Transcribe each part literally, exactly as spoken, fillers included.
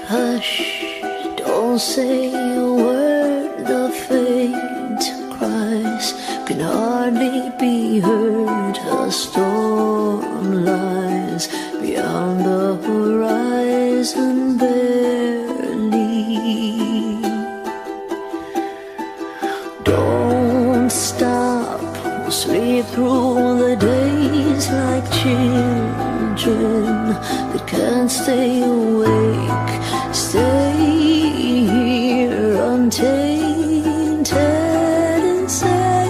Hush, don't say a word, the faint cries can hardly be heard. A storm lies beyond the horizon barely. Don't stop, we'll sleep through the days like children that can't stay awake. Stay here untainted and safe.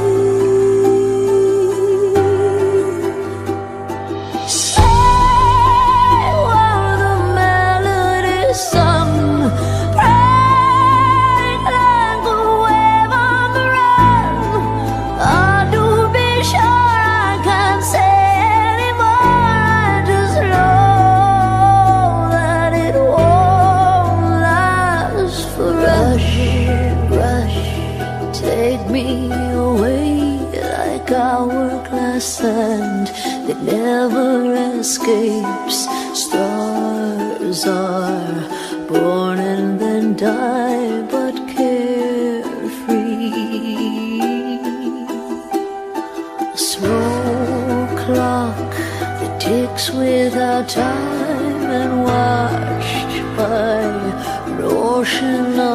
Say while the melody sung, praying like a wave on the run. Oh, to be sure I can't say anymore. I just know that it won't last forever. Rush, rush, take me away like hourglass sand that never escapes. Stars are born and then die, but carefree. A slow clock that ticks without time, and watched by an ocean of